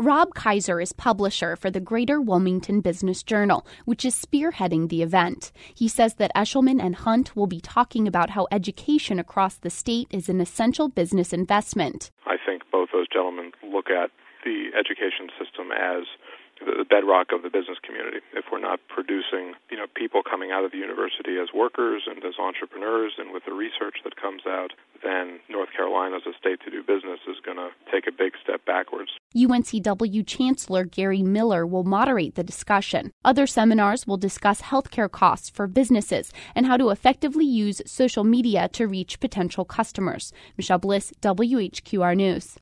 Rob Kaiser is publisher for the Greater Wilmington Business Journal, which is spearheading the event. He says that Eshelman and Hunt will be talking about how education across the state is an essential business investment. I think both those gentlemen look at the education system as the bedrock of the business community. If we're not producing, people coming out of the university as workers and as entrepreneurs, and with the research that comes out, then North Carolina as a state to do business is going to take a big step backwards. UNCW Chancellor Gary Miller will moderate the discussion. Other seminars will discuss healthcare costs for businesses and how to effectively use social media to reach potential customers. Michelle Bliss, WHQR News.